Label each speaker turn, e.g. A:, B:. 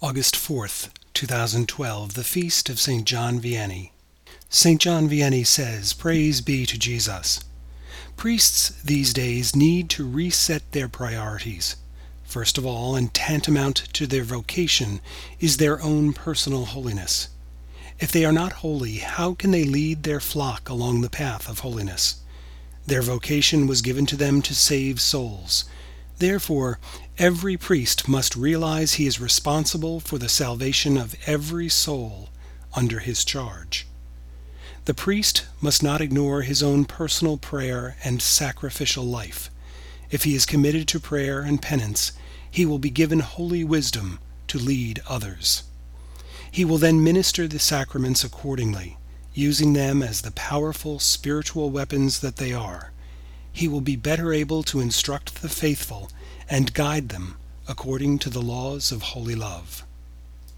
A: August 4th, 2012, the Feast of St. John Vianney. St. John Vianney says, "Praise be to Jesus." Priests these days need to reset their priorities. First of all, and tantamount to their vocation, is their own personal holiness. If they are not holy, how can they lead their flock along the path of holiness? Their vocation was given to them to save souls. Therefore, every priest must realize he is responsible for the salvation of every soul under his charge. The priest must not ignore his own personal prayer and sacrificial life. If he is committed to prayer and penance, he will be given holy wisdom to lead others. He will then minister the sacraments accordingly, using them as the powerful spiritual weapons that they are. He will be better able to instruct the faithful and guide them according to the laws of holy love.